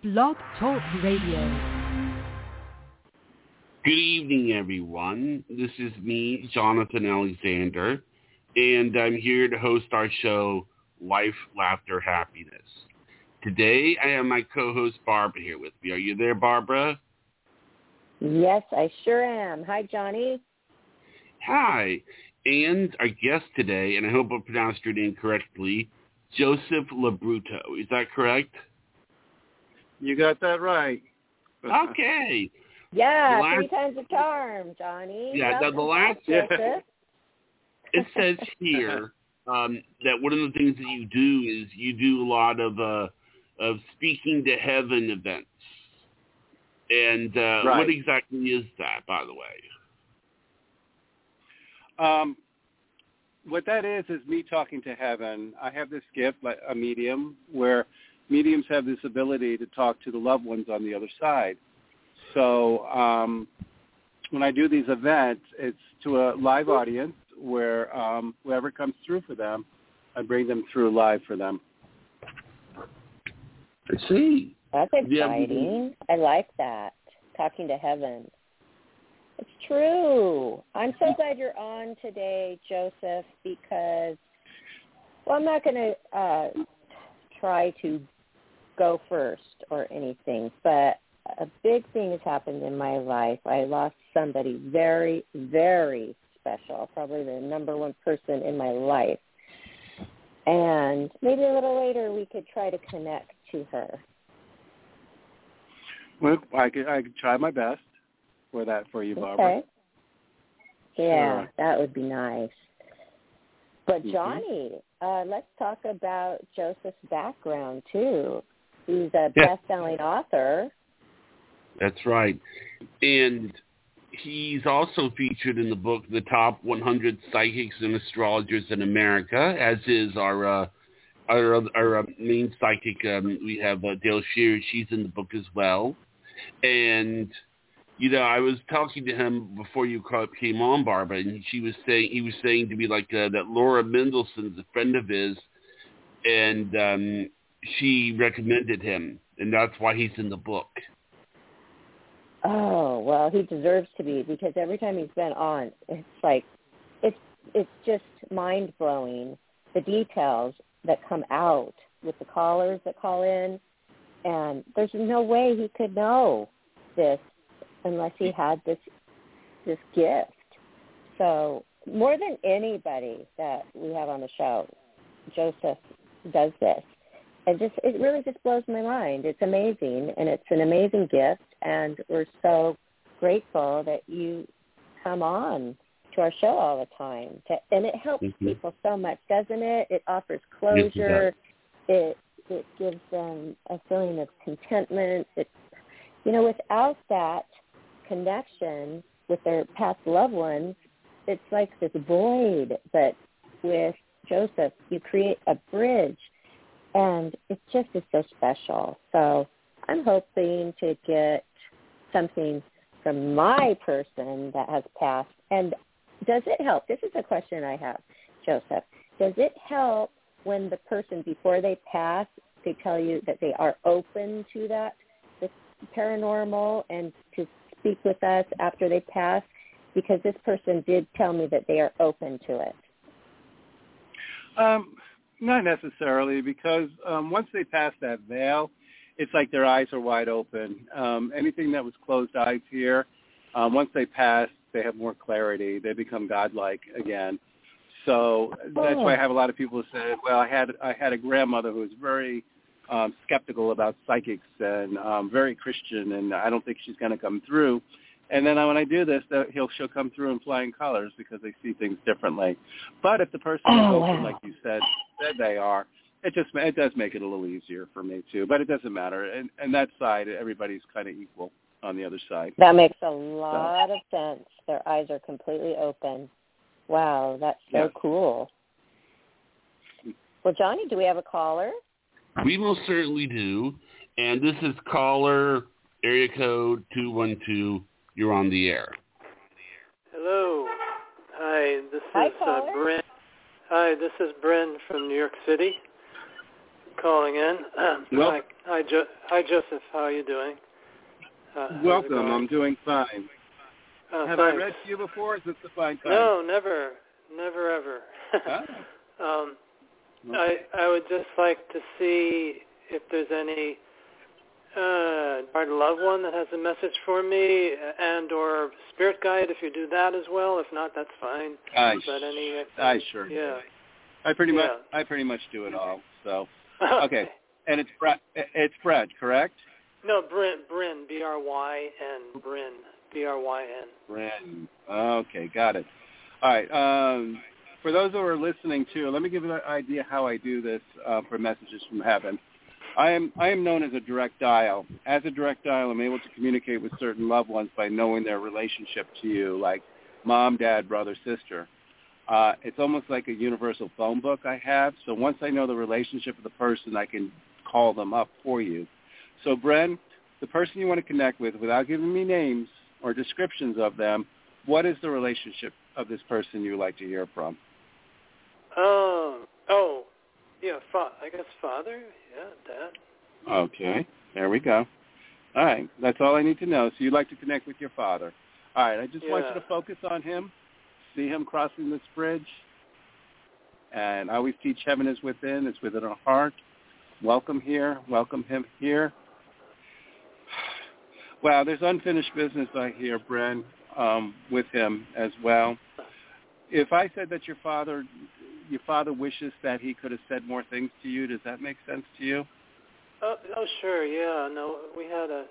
Blog Talk Radio. Good evening, everyone. This is me, Jonathan Alexander, and I'm here to host our show, Life, Laughter, Happiness. Today, I have my co-host, Barbara, here with me. Are you there, Barbara? Yes, I sure am. Hi, Johnny. Hi. And our guest today, and I hope I pronounced your name correctly, Joseph Labruto. Is that correct? You got that right. Okay. Yeah, three times the charm, Johnny. Yeah, the last. Joseph. It says here that one of the things that you do is you do a lot of speaking to heaven events. And right. What exactly is that, by the way? What that is me talking to heaven. I have this gift, like a medium, where mediums have this ability to talk to the loved ones on the other side. So when I do these events, it's to a live audience where whoever comes through for them, I bring them through live for them. I see. That's exciting. I like that. Talking to heaven. It's true. I'm so glad you're on today, Joseph, because, well, I'm not going to try to go first or anything, but a big thing has happened in my life. I lost somebody very, very special, probably the number one person in my life. And maybe a little later we could try to connect to her. Well, I could try my best for you, Barbara. Okay. Yeah, sure. That would be nice. But Johnny, let's talk about Joseph's background too. He's a best-selling author. That's right. And he's also featured in the book, The Top 100 Psychics and Astrologers in America, as is our main psychic. We have Dale Shear. She's in the book as well. And, you know, I was talking to him before you came on, Barbara, and he was saying to me like that Laura Mendelssohn's a friend of his, and she recommended him, and that's why he's in the book. Oh, well, he deserves to be, because every time he's been on, it's like, it's just mind-blowing, the details that come out with the callers that call in, and there's no way he could know this unless he had this gift. So more than anybody that we have on the show, Joseph does this. And it really just blows my mind. It's amazing, and it's an amazing gift, and we're so grateful that you come on to our show all the time. And it helps people so much, doesn't it? It offers closure. It gives them a feeling of contentment. Without that connection with their past loved ones, it's like this void. But with Joseph, you create a bridge. And it just is so special. So I'm hoping to get something from my person that has passed. And does it help? This is a question I have, Joseph. Does it help when the person, before they pass, they tell you that they are open to that, this paranormal, and to speak with us after they pass? Because this person did tell me that they are open to it. Not necessarily, because once they pass that veil, it's like their eyes are wide open. Anything that was closed eyes here, once they pass, they have more clarity. They become godlike again. So that's why I have a lot of people who say, well, I had a grandmother who was very skeptical about psychics and very Christian, and I don't think she's going to come through. And then when I do this, she'll come through in flying colors because they see things differently. But if the person is open, like you said they are, it does make it a little easier for me too. But it doesn't matter. And that side, everybody's kind of equal on the other side. That makes a lot of sense. Their eyes are completely open. Wow, that's so cool. Well, Johnny, do we have a caller? We most certainly do. And this is caller area code 212. You're on the air. Hello. Hi, this is Bryn. Hi, this is Bryn from New York City calling in. Well, I Hi, Joseph. How are you doing? Welcome. I'm doing fine. Have thanks. I read to you before? Is this the fine time? No, never ever. I would just like to see if there's any loved one that has a message for me, and or spirit guide. If you do that as well. If not, that's fine. I sure do. Yeah. I pretty much do it all. So okay. And it's Fred, correct? No, Bryn, B-R-Y-N, Bryn, B-R-Y-N. Bryn. Okay, got it. All right. For those who are listening too, let me give you an idea how I do this for messages from heaven. I am known as a direct dial. As a direct dial, I'm able to communicate with certain loved ones by knowing their relationship to you, like mom, dad, brother, sister. It's almost like a universal phone book I have. So once I know the relationship of the person, I can call them up for you. So, Bren, the person you want to connect with, without giving me names or descriptions of them, what is the relationship of this person you would like to hear from? Yeah, I guess father, yeah, dad. Okay, there we go. All right, that's all I need to know. So you'd like to connect with your father. All right, I just want you to focus on him, see him crossing this bridge, and I always teach heaven is within, it's within our heart. Welcome here, welcome him here. Wow, there's unfinished business I hear, Bren, with him as well. If I said that your father wishes that he could have said more things to you, does that make sense to you? Oh, sure, yeah. No, we had a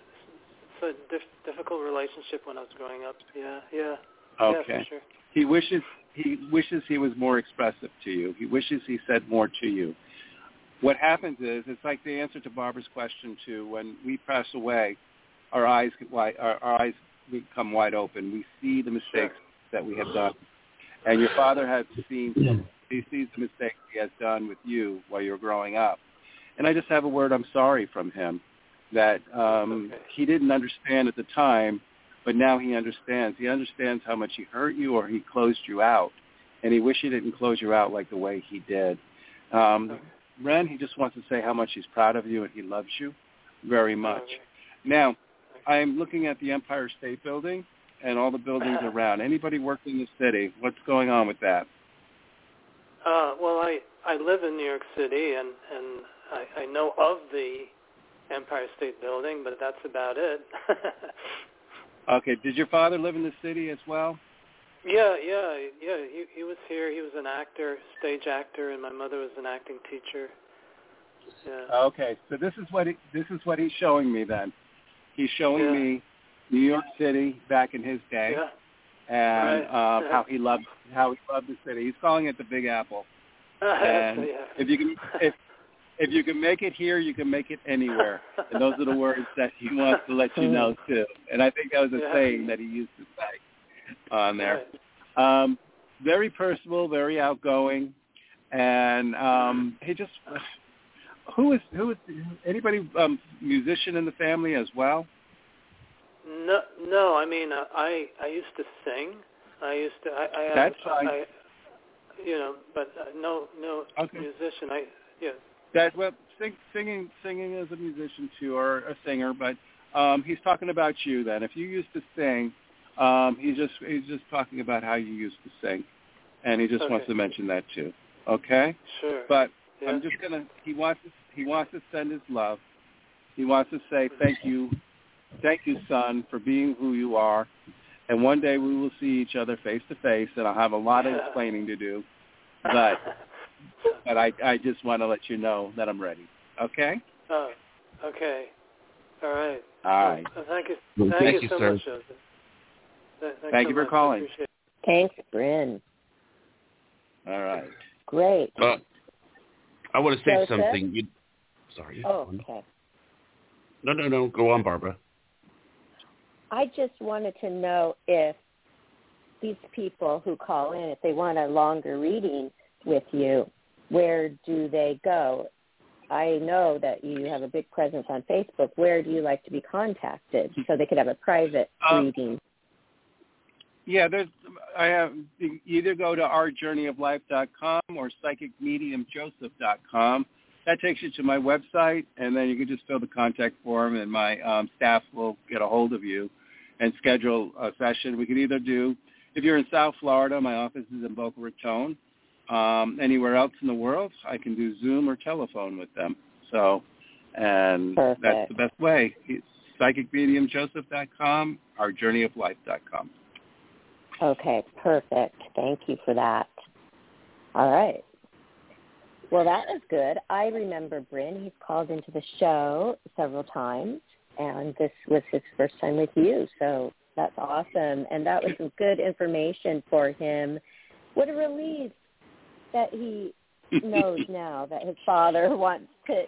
difficult relationship when I was growing up. Yeah. Okay. Yeah, for sure. He wishes he was more expressive to you. He wishes he said more to you. What happens is, it's like the answer to Barbara's question too. When we pass away, our eyes become wide open. We see the mistakes that we have done. And your father has seen them. He sees the mistakes he has done with you while you're growing up. And I just have a word I'm sorry from him that he didn't understand at the time, but now he understands. He understands how much he hurt you or he closed you out. And he wished he didn't close you out like the way he did. Ren, he just wants to say how much he's proud of you and he loves you very much. Now, I'm looking at the Empire State Building and all the buildings around. Anybody working in the city? What's going on with that? Well, I live in New York City, and I know of the Empire State Building, but that's about it. Okay. Did your father live in the city as well? Yeah. He was here. He was an actor, stage actor, and my mother was an acting teacher. Yeah. Okay. So this is what he's showing me then. He's showing me New York City back in his day, and how he loved the city. He's calling it the Big Apple. And if you can make it here, you can make it anywhere. And those are the words that he wants to let you know too. And I think that was a saying that he used to say on there. Very personable, very outgoing, and he just. Who is anybody musician in the family as well? No. I mean, I used to sing. That's fine. But no musician. Singing as a musician too, or a singer. But he's talking about you. Then, if you used to sing, he's just talking about how you used to sing, and he just wants to mention that too. Okay. Sure. But I'm just gonna. He wants to send his love. He wants to say thank you, son, for being who you are. And one day we will see each other face to face, and I'll have a lot of explaining to do. But I just want to let you know that I'm ready. Okay? Oh, okay. All right. All right. Thank you so much, Joseph. Thank you for calling. Thanks, Bryn. All right. Great. I want to say Joseph? something. Sorry. Oh, okay. No. Go on, Barbara. I just wanted to know if these people who call in, if they want a longer reading with you, where do they go? I know that you have a big presence on Facebook. Where do you like to be contacted so they could have a private reading? Yeah, either go to ourjourneyoflife.com or psychicmediumjoseph.com. that takes you to my website, and then you can just fill the contact form, and my staff will get a hold of you and schedule a session. We can either do, if you're in South Florida, my office is in Boca Raton. Anywhere else in the world, I can do Zoom or telephone with them. So, and Perfect. That's the best way. It's psychicmediumjoseph.com, ourjourneyoflife.com. Okay, perfect. Thank you for that. All right. Well, that is good. I remember Bryn. He's called into the show several times, and this was his first time with you, so that's awesome. And that was some good information for him. What a relief that he knows now that his father wants to,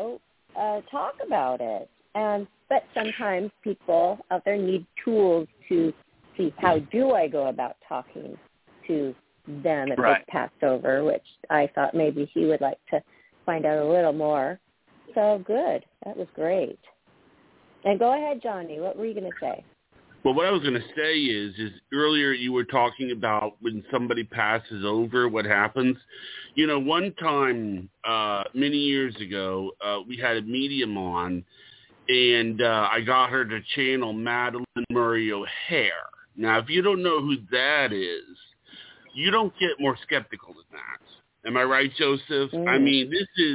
talk about it. But sometimes people out there need tools to see how do I go about talking to them if Right. it's passed over, which I thought maybe he would like to find out a little more. So good. That was great. And go ahead, Johnny. What were you going to say? Well, what I was going to say is earlier you were talking about when somebody passes over, what happens. One time, many years ago, we had a medium on, and I got her to channel Madeline Murray O'Hair. Now, if you don't know who that is, you don't get more skeptical than that. Am I right, Joseph? I mean,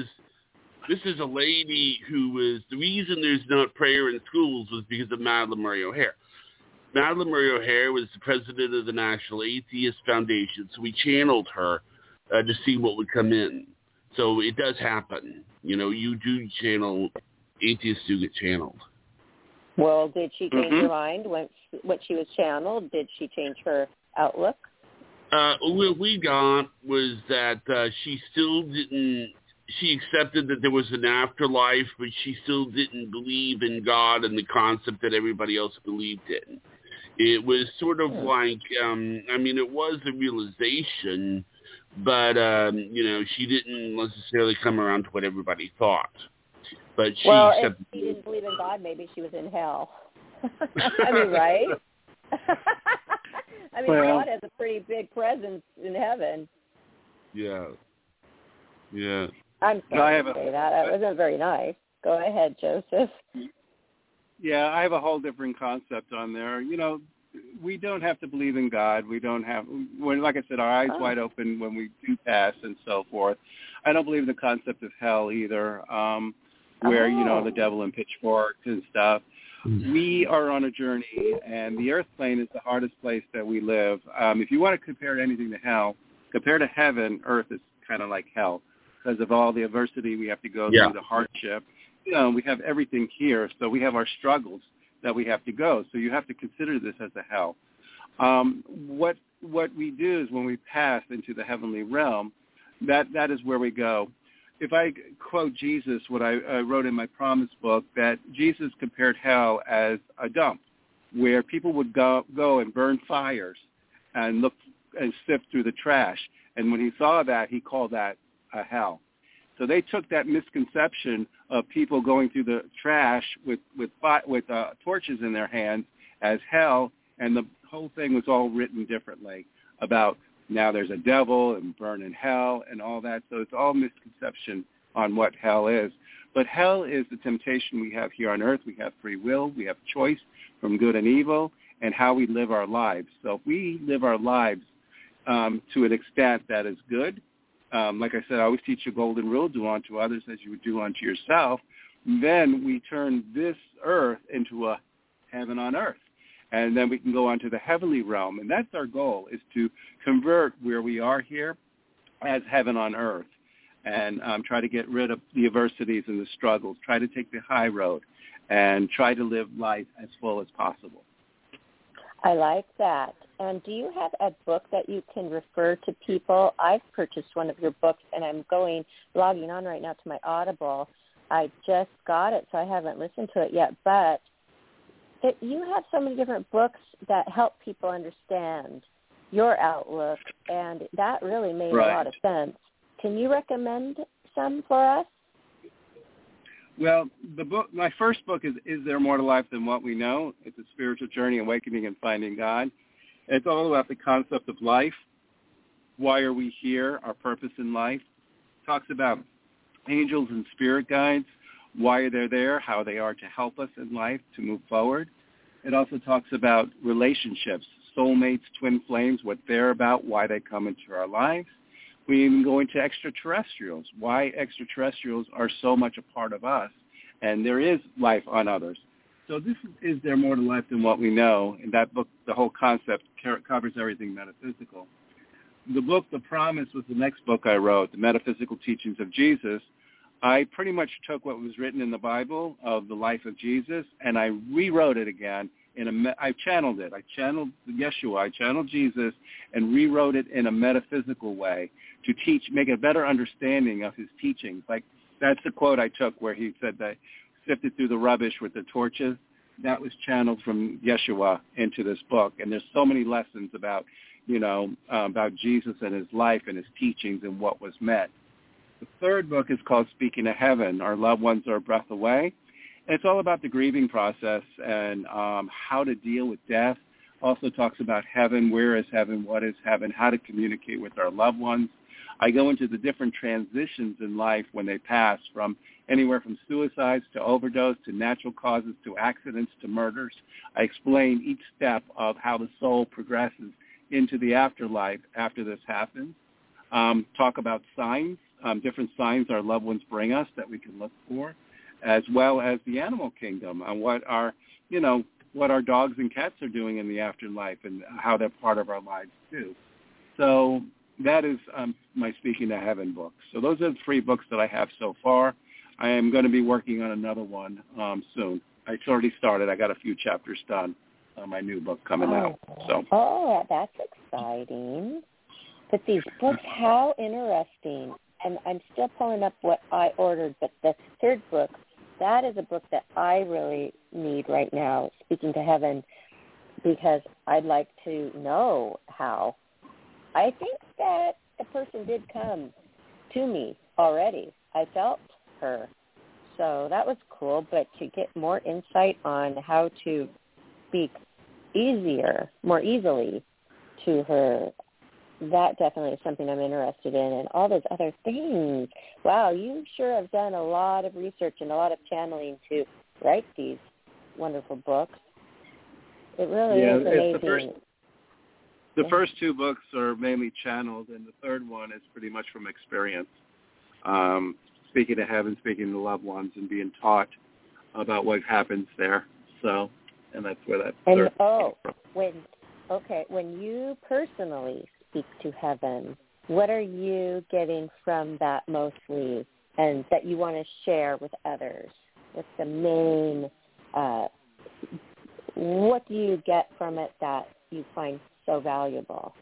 this is a lady who was, the reason there's not prayer in schools was because of Madeline Murray O'Hair. Madeline Murray O'Hair was the president of the National Atheist Foundation, so we channeled her to see what would come in. So it does happen. You do channel, atheists do get channeled. Well, did she change her mind when she was channeled? Did she change her outlook? What we got was that she still didn't, she accepted that there was an afterlife, but she still didn't believe in God and the concept that everybody else believed in. It was sort of like, it was a realization, but, she didn't necessarily come around to what everybody thought. But she if she didn't believe in God, maybe she was in hell. I mean, right? God has a pretty big presence in heaven. Yeah. I'm sorry to say that. That wasn't very nice. Go ahead, Joseph. Yeah, I have a whole different concept on there. We don't have to believe in God. We don't have, like I said, our eyes wide open when we do pass and so forth. I don't believe in the concept of hell either, where, the devil and pitchforks and stuff. We are on a journey, and the earth plane is the hardest place that we live. If you want to compare anything to hell, compare to heaven, earth is kind of like hell because of all the adversity we have to go through, the hardship. We have everything here, so we have our struggles that we have to go. So you have to consider this as a hell. What we do is when we pass into the heavenly realm, that is where we go. If I quote Jesus, what I wrote in my Promise book, that Jesus compared hell as a dump where people would go and burn fires and look and sift through the trash. And when he saw that, he called that a hell. So they took that misconception of people going through the trash with torches in their hands as hell, and the whole thing was all written differently about now there's a devil and burn in hell and all that. So it's all misconception on what hell is. But hell is the temptation we have here on earth. We have free will. We have choice from good and evil and how we live our lives. So if we live our lives to an extent that is good, like I said, I always teach a golden rule, do unto others as you would do unto yourself, then we turn this earth into a heaven on earth. And then we can go on to the heavenly realm. And that's our goal, is to convert where we are here as heaven on earth and try to get rid of the adversities and the struggles, try to take the high road, and try to live life as full as possible. I like that. And do you have a book that you can refer to people? I've purchased one of your books, and I'm logging on right now to my Audible. I just got it, so I haven't listened to it yet. But you have so many different books that help people understand your outlook, and that really made a lot of sense. Can you recommend some for us? Well, my first book is There More to Life Than What We Know? It's a spiritual journey, awakening and finding God. It's all about the concept of life. Why are we here? Our purpose in life. Talks about angels and spirit guides, why they're there, how they are to help us in life to move forward. It also talks about relationships, soulmates, twin flames, what they're about, why they come into our lives. We even go into extraterrestrials, why extraterrestrials are so much a part of us, and there is life on others. So this is there more to life than what we know? In that book, the whole concept covers everything metaphysical. The book, The Promise, was the next book I wrote, The Metaphysical Teachings of Jesus. I pretty much took what was written in the Bible of the life of Jesus, and I rewrote it again. I channeled it. I channeled Yeshua. I channeled Jesus and rewrote it in a metaphysical way to make a better understanding of his teachings. Like, that's the quote I took where he said they sifted through the rubbish with the torches. That was channeled from Yeshua into this book. And there's so many lessons about, about Jesus and his life and his teachings and what was meant. The third book is called Speaking of Heaven. Our loved ones are a breath away. And it's all about the grieving process and how to deal with death. Also talks about heaven, where is heaven, what is heaven, how to communicate with our loved ones. I go into the different transitions in life when they pass, from anywhere from suicides to overdose to natural causes to accidents to murders. I explain each step of how the soul progresses into the afterlife after this happens. Talk about signs, different signs our loved ones bring us that we can look for, as well as the animal kingdom and what our dogs and cats are doing in the afterlife and how they're part of our lives too. So that is my Speaking of Heaven book. So those are the 3 books that I have so far. I am going to be working on another one soon. It's already started. I got a few chapters done on my new book coming out. Oh, that's exciting. But these books, how interesting. And I'm still pulling up what I ordered, but the third book, that is a book that I really need right now, Speaking to Heaven, because I'd like to know how. I think that the person did come to me already. I felt her. So that was cool, but to get more insight on how to speak more easily to her, that definitely is something I'm interested in, and all those other things. Wow, you sure have done a lot of research and a lot of channeling to write these wonderful books. It really is amazing. The first 2 books are mainly channeled, and the third one is pretty much from experience. Speaking to Heaven, speaking to loved ones, and being taught about what happens there. So, and that's where that third came from. When you personally speak to heaven, what are you getting from that mostly, and that you want to share with others? What's the main, what do you get from it that you find so valuable?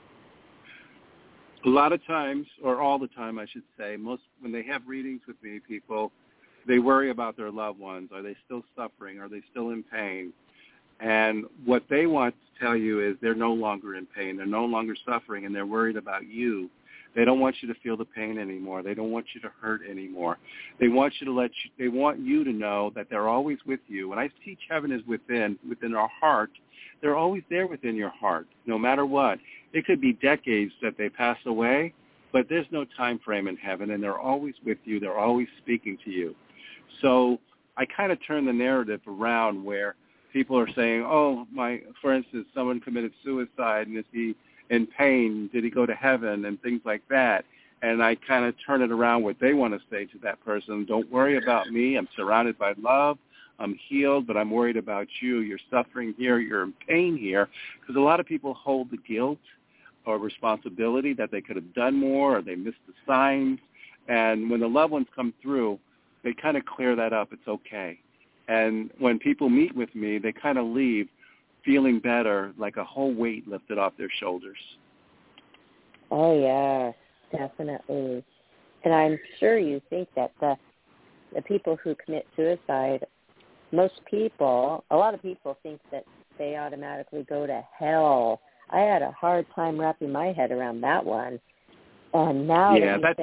A lot of times, or all the time I should say, when they have readings with me, people, they worry about their loved ones. Are they still suffering? Are they still in pain? And what they want to tell you is they're no longer in pain. They're no longer suffering, and they're worried about you. They don't want you to feel the pain anymore. They don't want you to hurt anymore. They want you to know that they're always with you. When I teach heaven is within our heart, they're always there within your heart, no matter what. It could be decades that they pass away, but there's no time frame in heaven, and they're always with you. They're always speaking to you. So I kind of turn the narrative around where people are saying, for instance, someone committed suicide, and is he in pain? Did he go to heaven? And things like that. And I kind of turn it around what they want to say to that person. Don't worry about me. I'm surrounded by love. I'm healed, but I'm worried about you. You're suffering here. You're in pain here. Because a lot of people hold the guilt or responsibility that they could have done more, or they missed the signs. And when the loved ones come through, they kind of clear that up. It's okay. And when people meet with me, they kind of leave feeling better, like a whole weight lifted off their shoulders. Oh, yeah, definitely. And I'm sure you think that the people who commit suicide, a lot of people think that they automatically go to hell. I had a hard time wrapping my head around that one. And now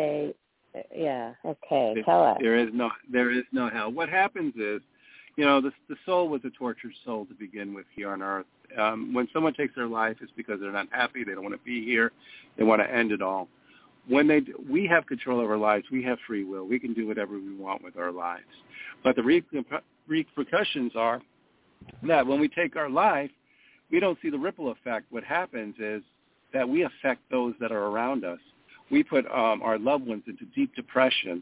tell us. There is no hell. What happens is, the soul was a tortured soul to begin with here on earth. When someone takes their life, it's because they're not happy. They don't want to be here. They want to end it all. we have control of our lives. We have free will. We can do whatever we want with our lives. But the repercussions are that when we take our life, we don't see the ripple effect. What happens is that we affect those that are around us. We put our loved ones into deep depression.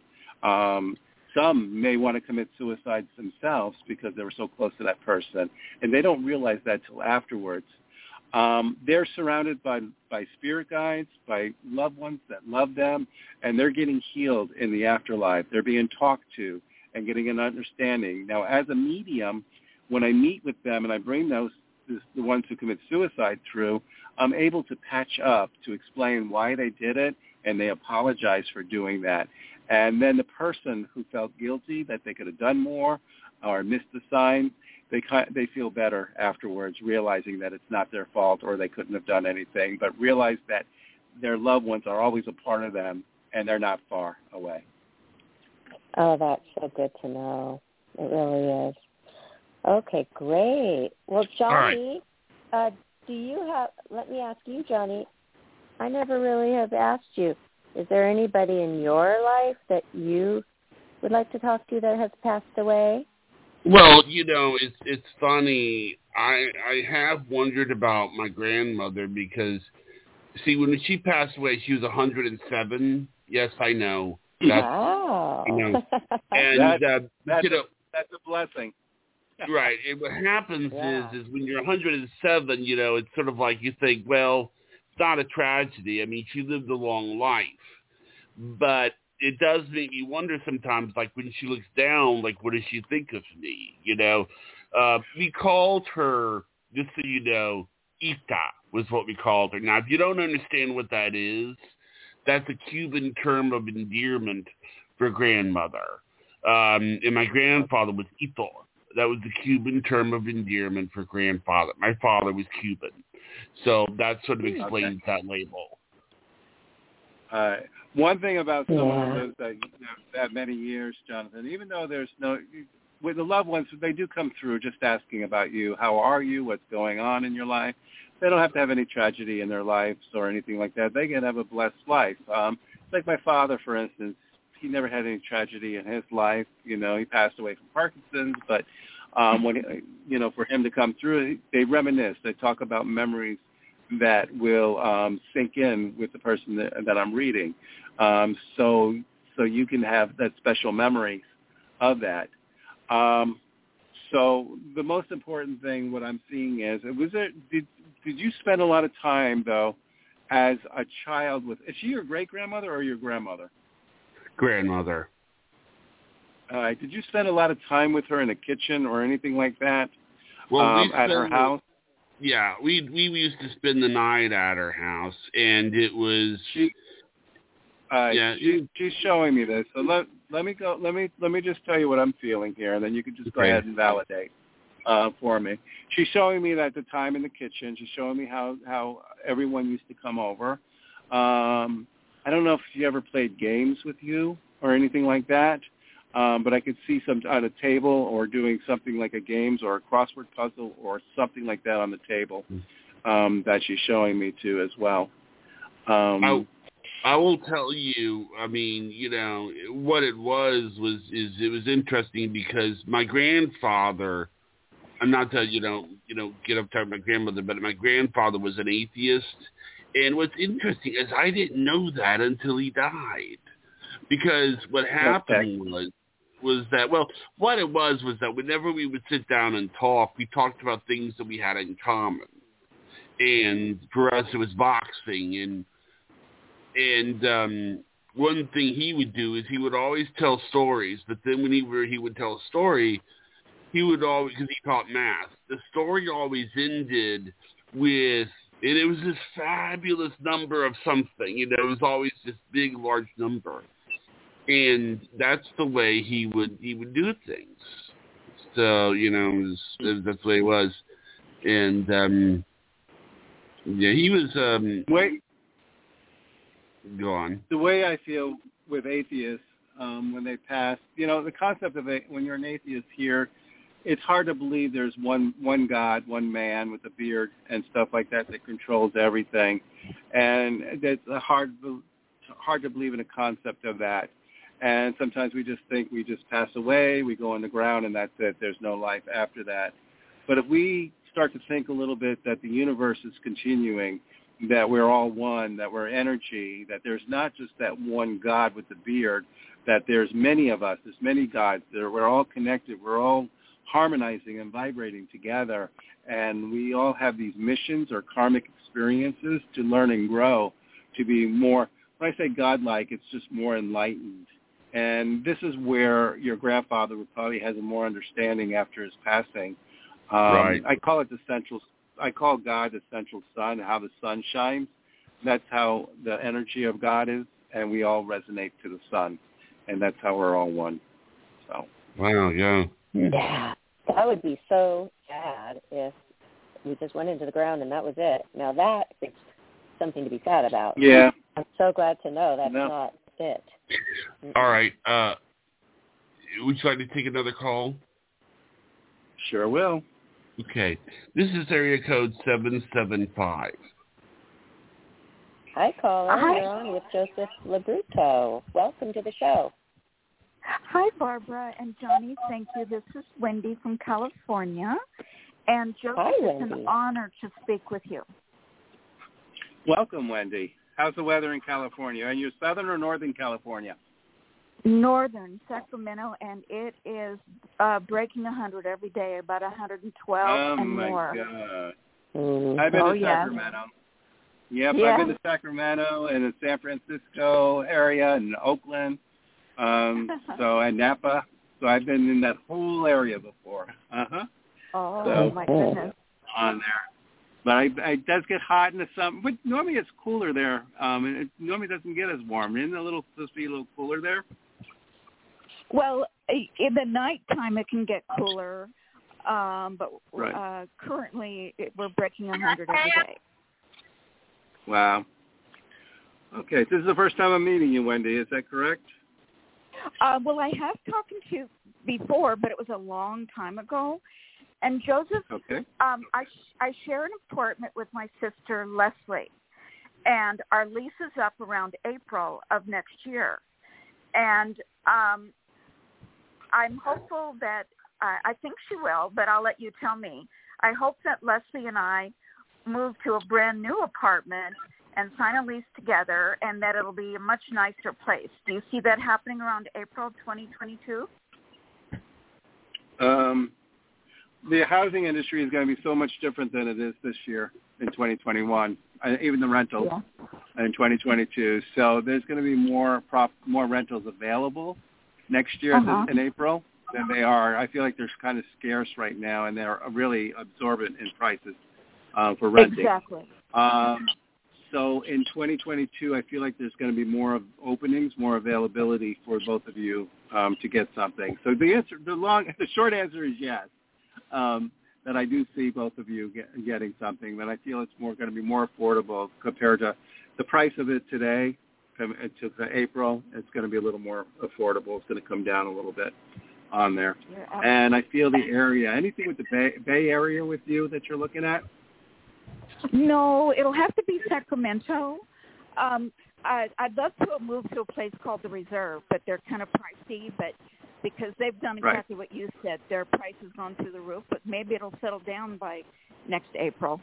Some may want to commit suicide themselves because they were so close to that person, and they don't realize that till afterwards. They're surrounded by spirit guides, by loved ones that love them, and they're getting healed in the afterlife. They're being talked to and getting an understanding. Now, as a medium, when I meet with them and I bring the ones who commit suicide through, I'm able to patch up, to explain why they did it, and they apologize for doing that. And then the person who felt guilty that they could have done more or missed the sign, they feel better afterwards, realizing that it's not their fault or they couldn't have done anything, but realize that their loved ones are always a part of them and they're not far away. Oh, that's so good to know. It really is. Okay, great. Well, Johnny, do you have, let me ask you, Johnny, I never really have asked you, is there anybody in your life that you would like to talk to that has passed away? Well, it's funny. I have wondered about my grandmother because, see, when she passed away, she was 107. Yes, I know. Wow. And, that's a blessing. Right. And what happens is when you're 107, it's sort of like you think, well, it's not a tragedy. I mean, she lived a long life. But it does make me wonder sometimes, like when she looks down, like, what does she think of me? We called her, just so you know, Ita was what we called her. Now, if you don't understand what that is, that's a Cuban term of endearment for grandmother. And my grandfather was Ito. That was the Cuban term of endearment for grandfather. My father was Cuban. So that sort of explains that label. One thing about someone who lives that many years, Jonathan, even though there's with the loved ones, they do come through just asking about you. How are you? What's going on in your life? They don't have to have any tragedy in their lives or anything like that. They can have a blessed life. Like my father, for instance, he never had any tragedy in his life. He passed away from Parkinson's, but when for him to come through, they reminisce. They talk about memories that will sink in with the person that I'm reading. So you can have that special memory of that. So the most important thing, what I'm seeing is, did you spend a lot of time, though, as a child with, is she your great-grandmother or your grandmother? Grandmother. Did you spend a lot of time with her in the kitchen or anything like that? Well, at her house? Yeah, we used to spend the night at her house, and it was. She's showing me this. So let me go. Let me just tell you what I'm feeling here, and then you can just go ahead and validate for me. She's showing me that the time in the kitchen. She's showing me how everyone used to come over. I don't know if she ever played games with you or anything like that. But I could see some on a table or doing something like a games or a crossword puzzle or something like that on the table that she's showing me to as well. I will tell you, I mean, what it was it was interesting because my grandfather, I'm not telling you get up talking about my grandmother, but my grandfather was an atheist. And what's interesting is I didn't know that until he died. Because what happened was that, well, what it was that whenever we would sit down and talk, we talked about things that we had in common. And for us, it was boxing. And one thing he would do is he would always tell stories. But then when he would tell a story, he would always, because he taught math, the story always ended with, and it was this fabulous number of something. It was always this big, large number. And that's the way he would do things. So, that's the way it was. And, he was... Wait. Go on. The way I feel with atheists, when they pass, the concept of it, when you're an atheist here, it's hard to believe there's one God, one man with a beard and stuff like that controls everything. And that's hard hard to believe in a concept of that. And sometimes we just think we just pass away, we go on the ground, and that's it. There's no life after that. But if we start to think a little bit that the universe is continuing, that we're all one, that we're energy, that there's not just that one God with the beard, that there's many of us, there's many gods, we're all connected, we're all harmonizing and vibrating together, and we all have these missions or karmic experiences to learn and grow, to be more, when I say godlike, it's just more enlightened. And this is where your grandfather would probably has a more understanding after his passing. Right. I call God the central sun, how the sun shines. That's how the energy of God is, and we all resonate to the sun, and that's how we're all one. So. Wow, yeah. Yeah, that would be so sad if we just went into the ground and that was it. Now that is something to be sad about. Yeah. I'm so glad to know that's not it. All right. Would you like to take another call? Sure will. Okay. This is area code 775. Hi, caller. Hi. You're on with Joseph Labruto. Welcome to the show. Hi, Barbara and Johnny. Thank you. This is Wendy from California. And Joseph, Hi, it's Wendy. an honor to speak with you. Welcome, Wendy. How's the weather in California? Are you Southern or Northern California? Northern Sacramento, and it is breaking 100 every day, about 112 and more. Oh, my God. Mm. I've been to yes. Sacramento. Yep, Yeah. I've been to Sacramento and the San Francisco area and Oakland, and Napa. So I've been in that whole area before. Oh, So, my goodness. on there. But it does get hot in the summer. But normally it's cooler there. It normally doesn't get as warm. Isn't it supposed to be a little cooler there? Well, in the nighttime it can get cooler, but Right. currently we're breaking 100 every day. Wow. Okay, this is the first time I'm meeting you, Wendy. Is that correct? Well, I have talked to you before, but it was a long time ago. And Joseph, Okay. I share an apartment with my sister, Leslie, and our lease is up around April of next year. And I'm hopeful that, I think she will, but I'll let you tell me. I hope that Leslie and I move to a brand new apartment and sign a lease together, and that it'll be a much nicer place. Do you see that happening around April 2022? The housing industry is going to be so much different than it is this year in 2021, even the rentals in 2022. So there's going to be more rentals available next year in April than they are. I feel like they're kind of scarce right now, and they're really absorbent in prices for renting. Exactly. So in 2022, I feel like there's going to be more openings, more availability for both of you to get something. So the short answer is yes. That I do see both of you getting something. That I feel it's going to be more affordable compared to the price of it today. To April, it's going to be a little more affordable. It's going to come down a little bit on there. And I feel the area. Anything with the Bay Area with you that you're looking at? No, it'll have to be Sacramento. I'd love to move to a place called the Reserve, but they're kind of pricey. But because they've done exactly what you said, their price has gone through the roof. But maybe it'll settle down by next April.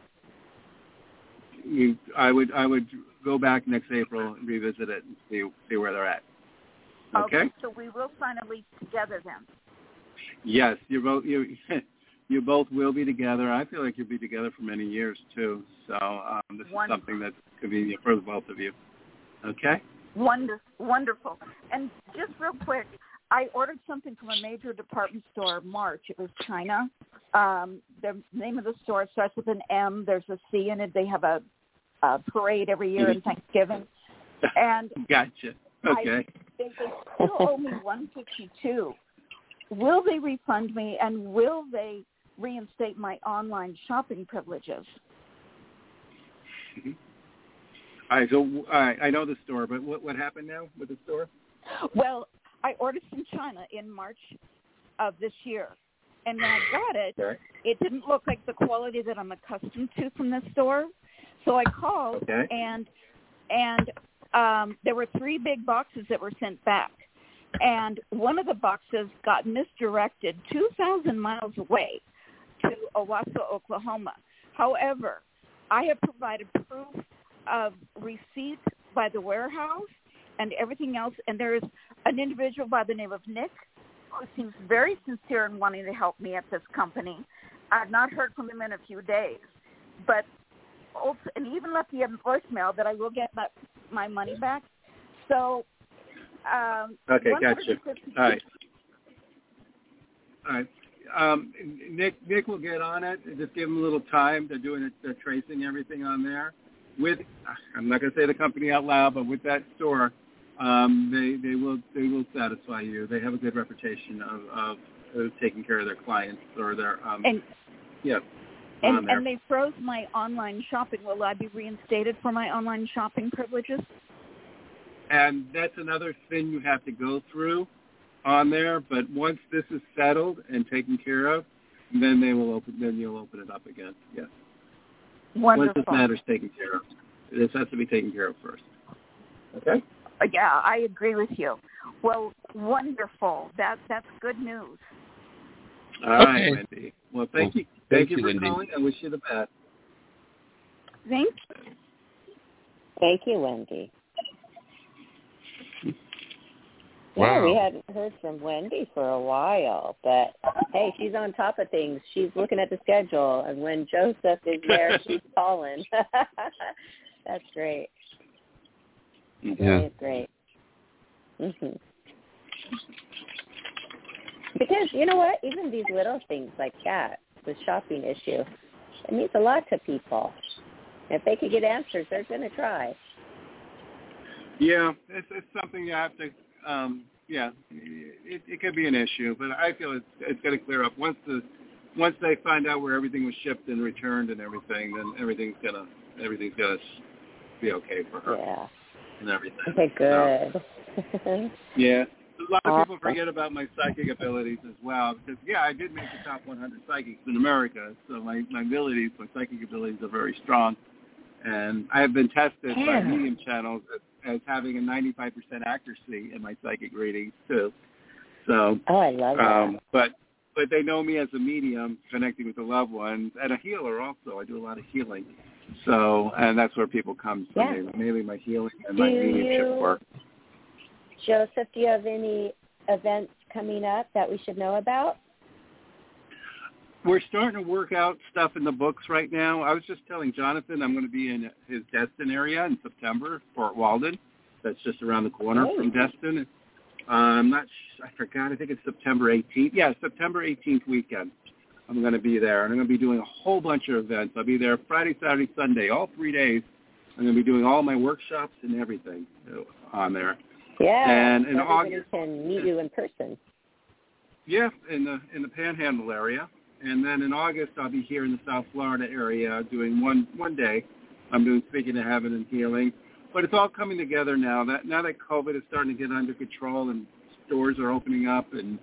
I would go back next April and revisit it and see where they're at. Okay. So we will sign a lease together then. Yes, you both will be together. I feel like you'll be together for many years too. So this is something that's convenient for both of you. Okay. Wonderful. And just real quick, I ordered something from a major department store in March. It was China. The name of the store starts with an M. There's a C in it. They have a parade every year in Thanksgiving. And gotcha. Okay. They still owe me $152. Will they refund me, and will they reinstate my online shopping privileges? Mm-hmm. All right. So I know the store, but what happened now with the store? Well, I ordered from China in March of this year, and when I got it, it didn't look like the quality that I'm accustomed to from this store. So I called, and there were 3 big boxes that were sent back. And one of the boxes got misdirected 2,000 miles away to Owasso, Oklahoma. However, I have provided proof of receipt by the warehouse and everything else. And there is an individual by the name of Nick who seems very sincere in wanting to help me at this company. I've not heard from him in a few days. But also, and he even left me a voicemail that I will get my money back. So, okay, gotcha. All right. Nick will get on it. Just give him a little time. They're doing it. They're tracing everything on there. I'm not going to say the company out loud, but with that store, they will satisfy you. They have a good reputation of taking care of their clients or their And they froze my online shopping. Will I be reinstated for my online shopping privileges? And that's another thing you have to go through on there. But once this is settled and taken care of, then you'll open it up again. Yes. Wonderful. Once this matter's taken care of, this has to be taken care of first. Okay. Yeah, I agree with you. Well, wonderful. That's good news. All right, Wendy. Well, thank you. Thank you for Wendy. calling. I wish you the best. Thank you. Thank you, Wendy. Wow. Yeah, we hadn't heard from Wendy for a while, but hey, she's on top of things. She's looking at the schedule, and when Joseph is there, she's calling. That's great. Yeah. Great. Mm-hmm. Because you know what? Even these little things like that, the shopping issue, it means a lot to people. If they could get answers, they're going to try. Yeah, it's something you have to. It could be an issue, but I feel it's going to clear up once they find out where everything was shipped and returned and everything. Then everything's gonna be okay for her. Yeah. And everything. Okay, good. So, yeah. A lot of people forget about my psychic abilities as well because, I did make the top 100 psychics in America. So my psychic abilities are very strong. And I have been tested by medium channels as having a 95% accuracy in my psychic readings, too. So, I love that. But they know me as a medium connecting with the loved ones and a healer also. I do a lot of healing. So, and that's where people come from, mainly my healing and my mediumship work. Joseph, do you have any events coming up that we should know about? We're starting to work out stuff in the books right now. I was just telling Jonathan I'm going to be in his Destin area in September, Fort Walden. That's just around the corner from Destin. I forgot. I think it's September 18th. Yeah, September 18th weekend. I'm going to be there, and I'm going to be doing a whole bunch of events. I'll be there Friday, Saturday, Sunday, all 3 days. I'm going to be doing all my workshops and everything on there. Yeah, and in everybody August, can meet you in person. Yeah, in the Panhandle area. And then in August, I'll be here in the South Florida area doing one day. I'm doing Speaking to Heaven and Healing. But it's all coming together now. Now that COVID is starting to get under control and stores are opening up, and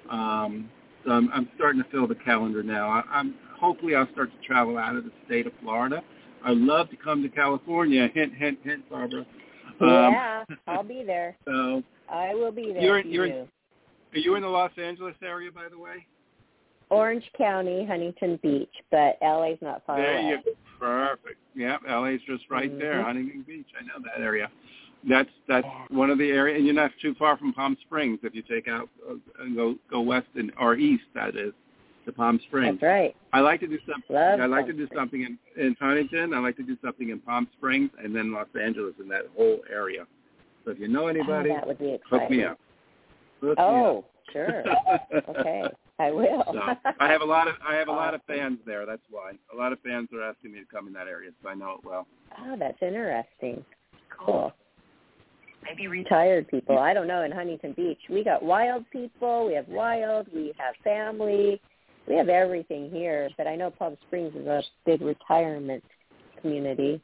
so I'm starting to fill the calendar now. Hopefully I'll start to travel out of the state of Florida. I'd love to come to California. Hint, hint, hint, Barbara. I'll be there. So I will be there. Are you in the Los Angeles area, by the way? Orange County, Huntington Beach, but LA's not far away. There you go. Perfect. Yeah, LA's just right there, Huntington Beach. I know that area. That's one of the areas, and you're not too far from Palm Springs if you take out and go west or east. That is to Palm Springs. That's right. I like to do something. I like to do something in Huntington. I like to do something in Palm Springs, and then Los Angeles, in that whole area. So if you know anybody, that would be exciting. hook me up. Sure. Okay, I will. So I have a lot of fans there. That's why a lot of fans are asking me to come in that area, so I know it well. Oh, that's interesting. Cool. Maybe retired people. I don't know. In Huntington Beach, we got wild people. We have family. We have everything here. But I know Palm Springs is a big retirement community.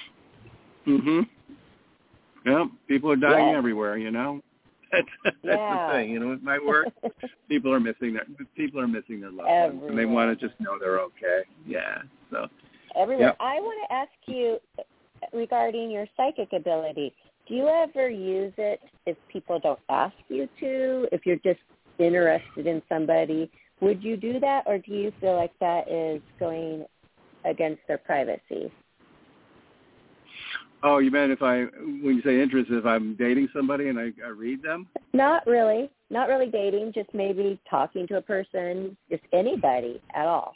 Yeah, people are dying everywhere. That's the thing. With my work, people are missing their loved ones, and they want to just know they're okay. Yeah. So everywhere. Yep. I want to ask you regarding your psychic ability. Do you ever use it if people don't ask you to? If you're just interested in somebody, would you do that, or do you feel like that is going against their privacy? Oh, you meant when you say interest, if I'm dating somebody and I read them? Not really dating, just maybe talking to a person, just anybody at all.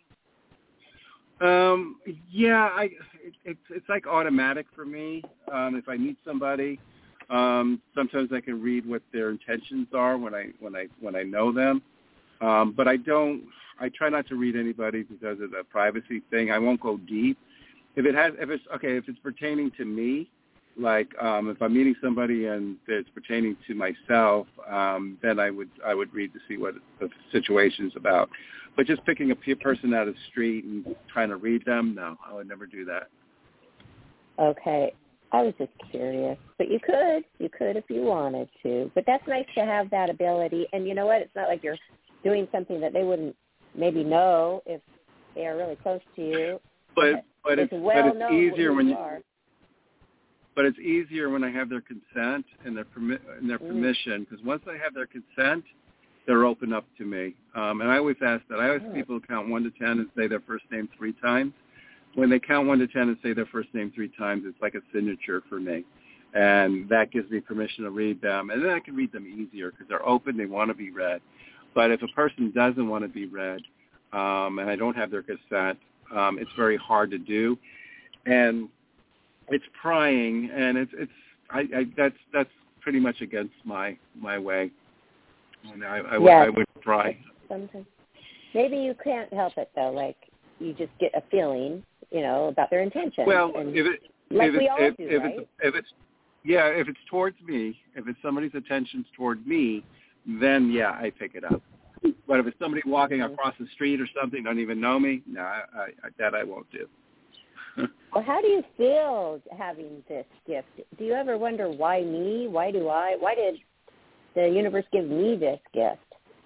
Yeah, it's like automatic for me. If I meet somebody, sometimes I can read what their intentions are when I know them. But I try not to read anybody because of the privacy thing. I won't go deep. If it's pertaining to me, like if I'm meeting somebody and it's pertaining to myself, then I would read to see what the situation's about. But just picking a person out of the street and trying to read them, no, I would never do that. Okay. I was just curious. But you could if you wanted to. But that's nice to have that ability. And you know what? It's not like you're doing something that they wouldn't maybe know if they are really close to you. But it's easier when you are. But it's easier when I have their consent and their permission, because once I have their consent, they're open up to me. And I always ask that. I always people count 1 to 10 and say their first name 3 times. When they count 1 to 10 and say their first name 3 times, it's like a signature for me. And that gives me permission to read them. And then I can read them easier because they're open, they want to be read. But if a person doesn't want to be read and I don't have their consent, it's very hard to do. And it's prying, and that's pretty much against my way. And I would pry. Sometimes. Maybe you can't help it though. Like you just get a feeling, about their intentions. Well, if it's towards me, if it's somebody's attentions toward me, then yeah, I pick it up. But if it's somebody walking across the street or something, don't even know me, no, that I won't do. Well, how do you feel having this gift? Do you ever wonder, why me? Why did the universe give me this gift?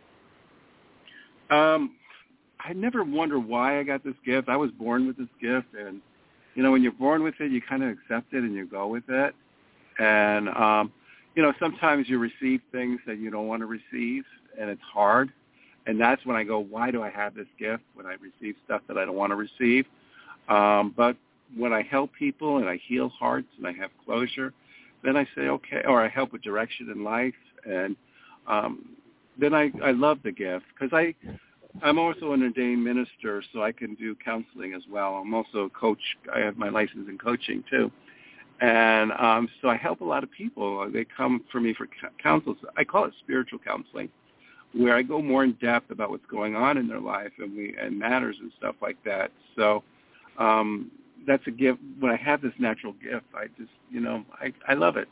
I never wonder why I got this gift. I was born with this gift, and, when you're born with it, you kind of accept it and you go with it. And, sometimes you receive things that you don't want to receive, and it's hard. And that's when I go, why do I have this gift, when I receive stuff that I don't want to receive? But when I help people and I heal hearts and I have closure, then I say, okay, or I help with direction in life. And then I love the gift because I'm also an ordained minister, so I can do counseling as well. I'm also a coach. I have my license in coaching too. And so I help a lot of people. They come for me for counsel. I call it spiritual counseling, where I go more in depth about what's going on in their life and matters and stuff like that. So that's a gift. When I have this natural gift, I just, I love it.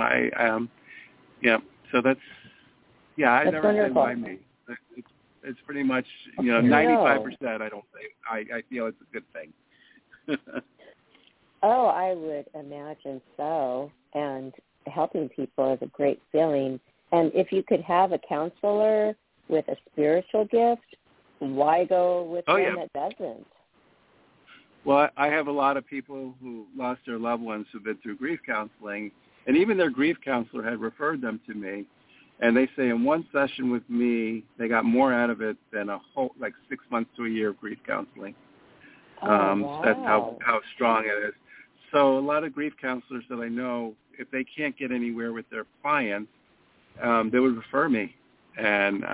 So that's, I never say why me. It's pretty much, 95%. I don't say. I feel it's a good thing. Oh, I would imagine so. And helping people is a great feeling. And if you could have a counselor with a spiritual gift, why go with one that doesn't? Well, I have a lot of people who lost their loved ones who've been through grief counseling, and even their grief counselor had referred them to me. And they say in one session with me, they got more out of it than a whole, 6 months to a year of grief counseling. Wow. That's how strong it is. So a lot of grief counselors that I know, if they can't get anywhere with their clients, they would refer me, and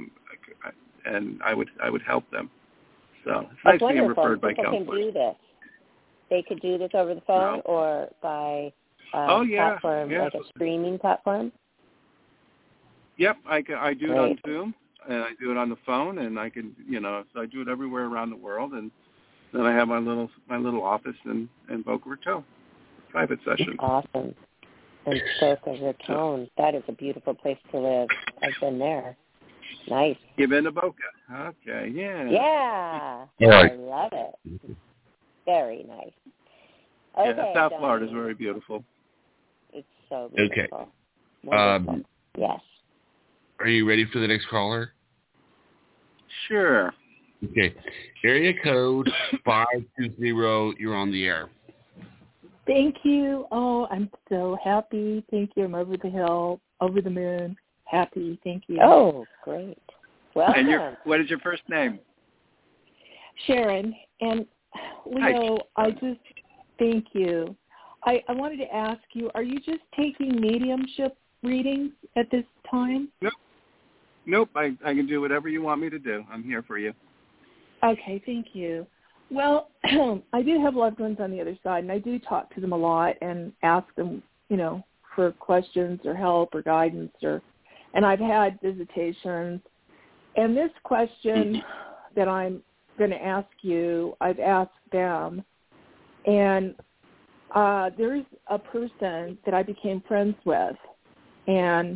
I would help them. So it's nice being referred by counselors. Can do this. They could do this over the phone or by platform, like a streaming platform. Yep, I do it on Zoom, and I do it on the phone, and I can, so I do it everywhere around the world, and then I have my little office in Boca Raton, private session. Awesome. And Boca Raton, that is a beautiful place to live. I've been there. Nice. You've been to Boca? Okay, yeah. Yeah. Right. I love it. Very nice. Okay, yeah, South Florida is very beautiful. It's so beautiful. Okay. Wonderful. Yes. Are you ready for the next caller? Sure. Okay. Area code 520, you're on the air. Thank you. Oh, I'm so happy. Thank you. I'm over the hill, over the moon. Happy. Thank you. Oh, great. Welcome. And what is your first name? Sharon. And Leo, thank you. I wanted to ask you, are you just taking mediumship readings at this time? Nope. I can do whatever you want me to do. I'm here for you. Okay, thank you. Well, I do have loved ones on the other side, and I do talk to them a lot and ask them, for questions or help or guidance, and I've had visitations. And this question that I'm going to ask you, I've asked them, and there's a person that I became friends with, and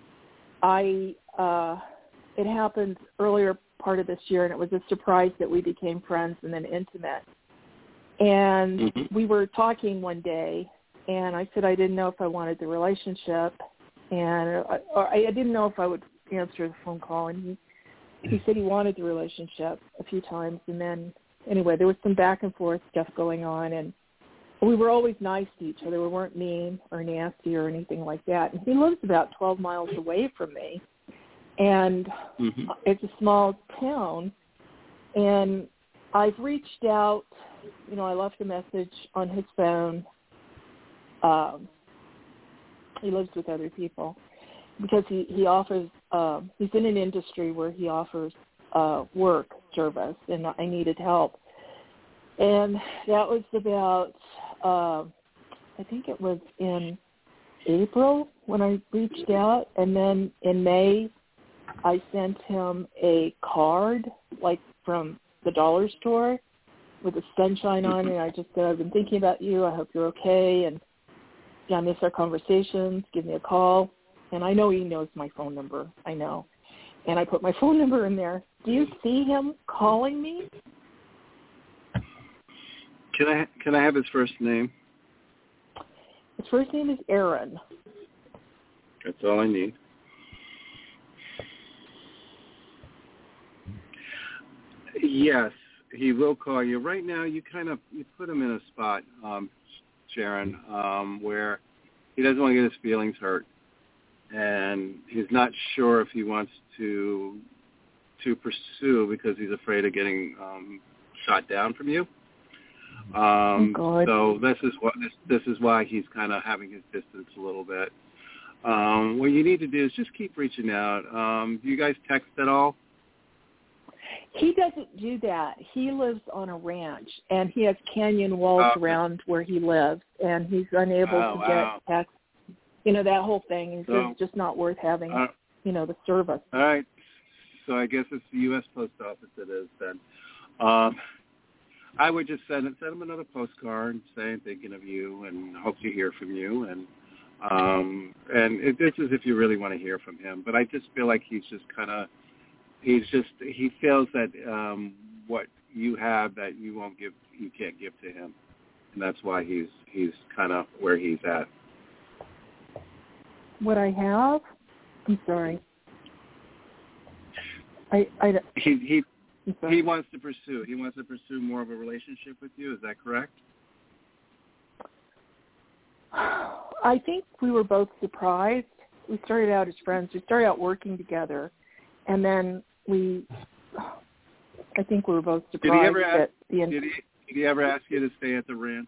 it happened earlier part of this year, and it was a surprise that we became friends and then intimate. And we were talking one day, and I said I didn't know if I wanted the relationship, and I didn't know if I would answer the phone call, and he said he wanted the relationship a few times. And then anyway, there was some back and forth stuff going on, and we were always nice to each other. We weren't mean or nasty or anything like that. And he lives about 12 miles away from me. And it's a small town, and I've reached out, I left a message on his phone. He lives with other people because he offers, he's in an industry where he offers work service, and I needed help. And that was about, I think it was in April when I reached out, and then in May, I sent him a card, like from the dollar store, with a sunshine on it. And I just said, I've been thinking about you. I hope you're okay. And I miss our conversations. Give me a call. And I know he knows my phone number. I know. And I put my phone number in there. Do you see him calling me? Can I have his first name? His first name is Aaron. That's all I need. Yes, he will call you. Right now, you put him in a spot, Sharon, where he doesn't want to get his feelings hurt, and he's not sure if he wants to pursue because he's afraid of getting shot down from you. So this is why he's kind of having his distance a little bit. What you need to do is just keep reaching out. Do you guys text at all? He doesn't do that. He lives on a ranch, and he has canyon walls around where he lives, and he's unable to get text. That whole thing. He says it's just not worth having, the service. All right. So I guess it's the U.S. Post Office it is then. I would just send him another postcard saying thinking of you and hope to hear from you. And this is if you really want to hear from him. But I just feel like he's just kind of, he feels that what you have that you can't give to him, and that's why he's kind of where he's at. What I have? I'm sorry. He wants to pursue. He wants to pursue more of a relationship with you. Is that correct? I think we were both surprised. We started out as friends. We started out working together, and then I think we were both surprised did he ever ask you to stay at the ranch?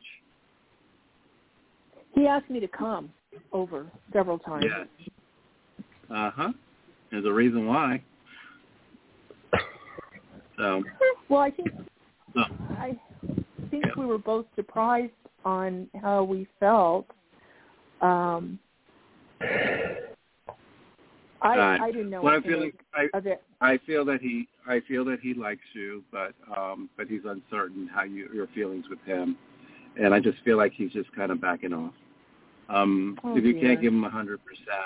He asked me to come over several times. Yes. There's a reason why. So. Well, I think we were both surprised on how we felt. I didn't know. Well, I feel that he likes you, but he's uncertain how your feelings with him, and I just feel like he's just kind of backing off. If you can't give him 100%,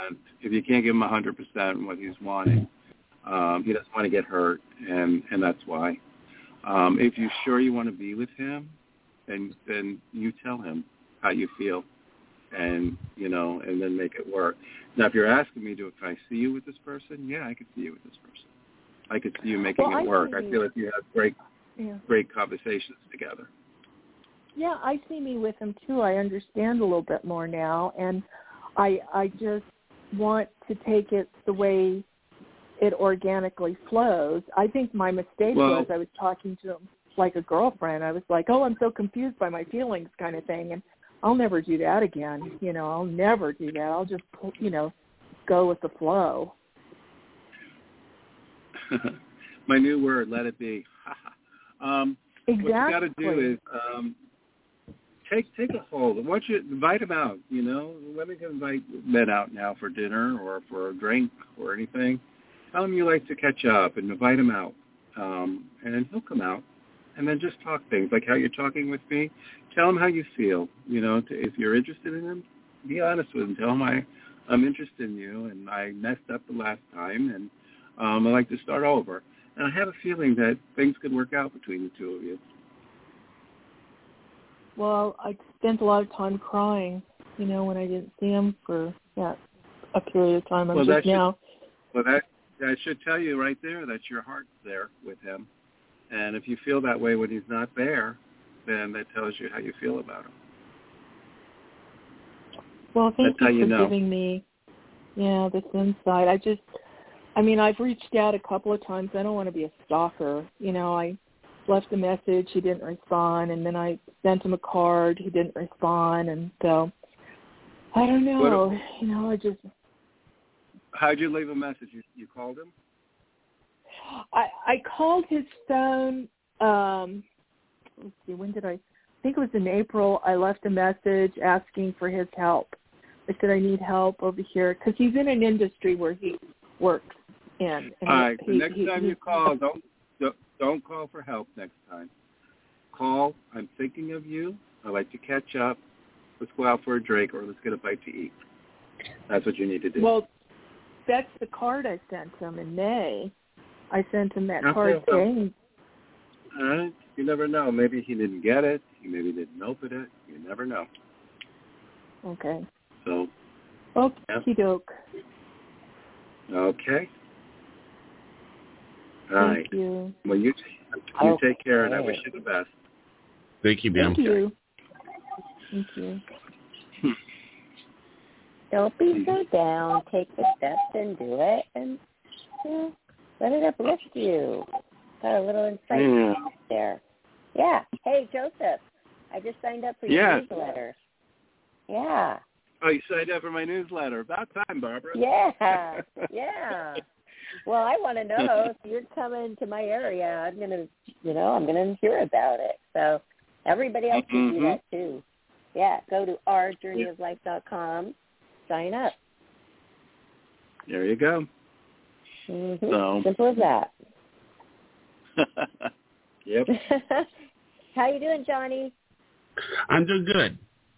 what he's wanting, he doesn't want to get hurt, and that's why. If you're sure you want to be with him, then you tell him how you feel, and then make it work. Now, if you're asking me can I see you with this person? Yeah, I could see you with this person. I could see you making it work. I feel like you have great conversations together. Yeah, I see me with him too. I understand a little bit more now, and I just want to take it the way it organically flows. I think my mistake was I was talking to him like a girlfriend. I was like, oh, I'm so confused by my feelings kind of thing, and I'll never do that again. I'll never do that. I'll just, go with the flow. My new word, let it be. Exactly. What you got to do is take a hold. Invite them out. Women can invite men out now for dinner or for a drink or anything. Tell him you like to catch up and invite him out, and then he'll come out, and then just talk things like how you're talking with me. Tell him how you feel. If you're interested in him, be honest with him. Tell him I'm interested in you, and I messed up the last time, and I'd like to start over. And I have a feeling that things could work out between the two of you. Well, I spent a lot of time crying, when I didn't see him for a period of time. That should tell you right there that your heart's there with him. And if you feel that way when he's not there, then that tells you how you feel about him. Well, thank you for giving me, this insight. I've reached out a couple of times. I don't want to be a stalker. I left a message. He didn't respond. And then I sent him a card. He didn't respond. And so, I don't know. How'd you leave a message? You called him? I called his phone. Let's see, when did I think it was in April. I left a message asking for his help. I said, I need help over here because he's in an industry where he works in. All right. The next time you call, don't call for help next time. Call, I'm thinking of you. I'd like to catch up. Let's go out for a drink or let's get a bite to eat. That's what you need to do. Well, that's the card I sent him in May. I sent him that card saying. All right. You never know. Maybe he didn't get it. He maybe didn't open it. You never know. Okay. So. Okie doke. Okay. All right. Thank you. Well, you take care, and I wish you the best. Thank you, ma'am. Thank you. Thank you. Don't be so down. Take the steps and do it, and let it uplift you. Got a little insight there. Yeah. Hey, Joseph, I just signed up for your newsletter. Yeah. Oh, you signed up for my newsletter. About time, Barbara. Yeah. Yeah. Well, I want to know if you're coming to my area. I'm gonna hear about it. So everybody else can do that too. Yeah. Go to ourjourneyoflife.com. Sign up. There you go. Mm-hmm. So. Simple as that. Yep. How you doing, Johnny? I'm doing good.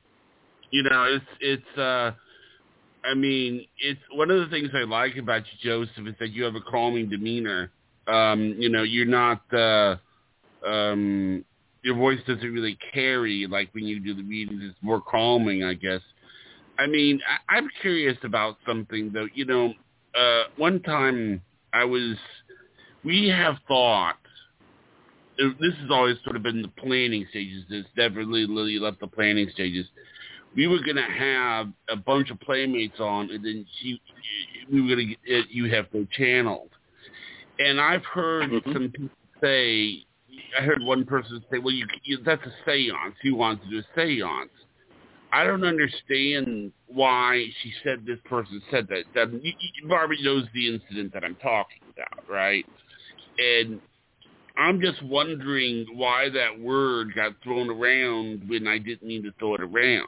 It's one of the things I like about you, Joseph, is that you have a calming demeanor. You're not, your voice doesn't really carry like when you do the readings. It's more calming, I guess. I'm curious about something, though. One time we have thought, this has always sort of been the planning stages. It's never really left the planning stages. We were going to have a bunch of playmates on, and then we were going to get you have no channeled. And I've heard some people say, I heard one person say, well, that's a seance. You want to do a seance. I don't understand why she said this person said that. Barbara knows the incident that I'm talking about, right? And I'm just wondering why that word got thrown around when I didn't need to throw it around.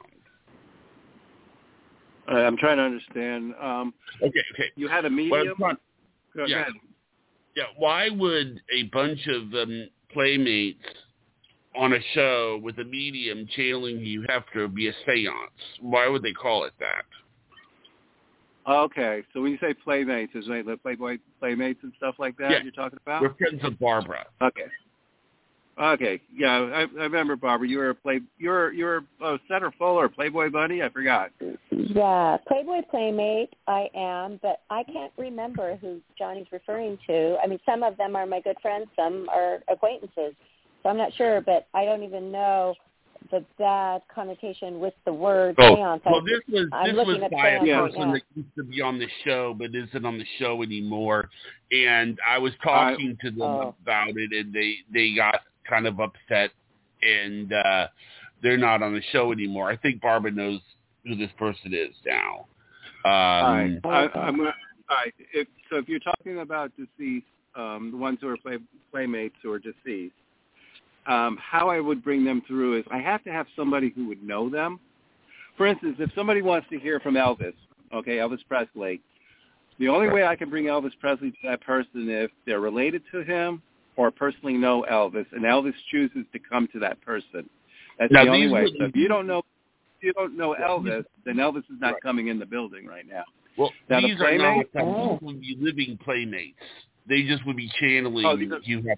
I'm trying to understand. Okay. You had a medium? Go ahead. Yeah, why would a bunch of playmates on a show with a medium channeling you have to be a seance? Why would they call it that? Okay, so when you say playmates, is it like Playboy playmates and stuff like that you're talking about? We're friends with Barbara. Okay, yeah, I remember Barbara. You were a centerfold or Playboy bunny? I forgot. Yeah, Playboy playmate I am, but I can't remember who Johnny's referring to. Some of them are my good friends, some are acquaintances. So I'm not sure, but I don't even know. bad connotation with the word Oh, seance. well, this was by a person right that used to be on the show, but isn't on the show anymore. And I was talking to them about it, and they got kind of upset, and they're not on the show anymore. I think Barbara knows who this person is now. All right. All right. If you're talking about deceased, the ones who are playmates who are deceased, how I would bring them through is I have to have somebody who would know them. For instance, if somebody wants to hear from Elvis, Elvis Presley, the only way I can bring Elvis Presley to that person if they're related to him or personally know Elvis, and Elvis chooses to come to that person. That's the only way. So if you don't know Elvis, then Elvis is not coming in the building right now. Well, now these are not these would be living playmates. They just would be channeling Hugh Hefner.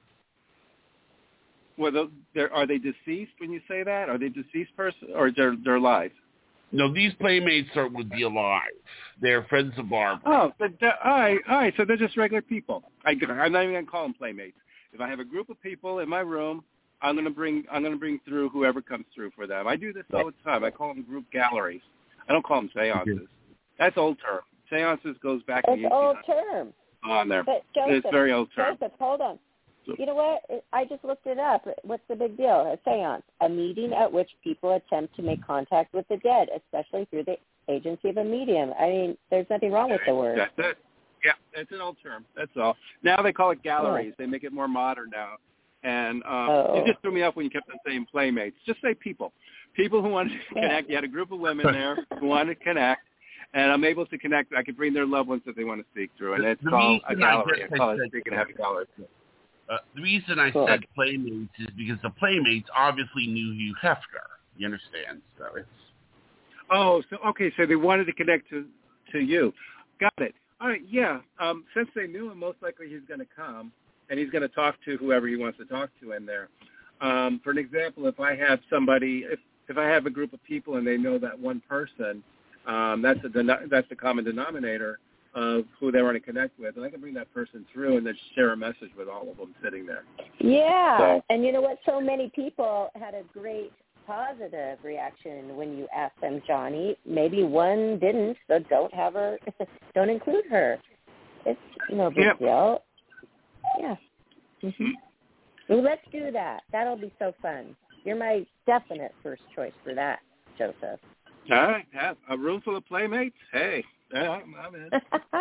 Well, are they deceased when you say that? Are they deceased person or they're alive? No, these playmates would be alive. They're friends of Barbara. Oh, all right. So they're just regular people. I'm not even going to call them playmates. If I have a group of people in my room, I'm going to bring through whoever comes through for them. I do this all the time. I call them group galleries. I don't call them seances. That's old term. Seances goes back to the 1800s. It's old term. On there. But Joseph, it's very old term. Joseph, hold on. You know what? I just looked it up. What's the big deal? A seance, a meeting at which people attempt to make contact with the dead, especially through the agency of a medium. I mean, there's nothing wrong with the word. That's it. Yeah, it's an old term. That's all. Now they call it galleries. They make it more modern now. And you just threw me off when you kept on saying playmates. Just say people. People who wanted to connect. You had a group of women there who wanted to connect. And I'm able to connect. I can bring their loved ones that they want to speak through. And it's called a gallery. I call it speaking happy gallery. The reason I said playmates is because the playmates obviously knew Hugh Hefner. You understand? So it's... So they wanted to connect to you. Got it. All right, yeah. Since they knew him, most likely he's going to come, and he's going to talk to whoever he wants to talk to in there. For an example, if I have somebody, if I have a group of people and they know that one person, that's the common denominator of who they want to connect with, and I can bring that person through and then share a message with all of them sitting there. Yeah, and you know what? So many people had a great positive reaction when you asked them, Johnny. Maybe one didn't, so don't have her, don't include her. It's no big deal. Yeah. Mm-hmm. Well, let's do that. That'll be so fun. You're my definite first choice for that, Joseph. All right, have a room full of playmates. Hey. Yeah, I'm in.